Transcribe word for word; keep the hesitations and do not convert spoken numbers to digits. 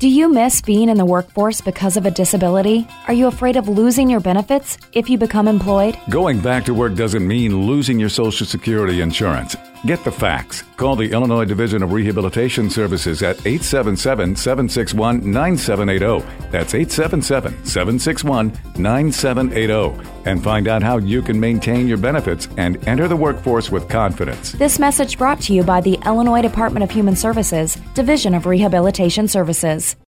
Do you miss being in the workforce because of a disability? Are you afraid of losing your benefits if you become employed? Going back to work doesn't mean losing your Social Security insurance. Get the facts. Call the Illinois Division of Rehabilitation Services at eight seven seven, seven six one, nine seven eight zero. That's eight seven seven, seven six one, nine seven eight zero. And find out how you can maintain your benefits and enter the workforce with confidence. This message brought to you by the Illinois Department of Human Services, Division of Rehabilitation Services.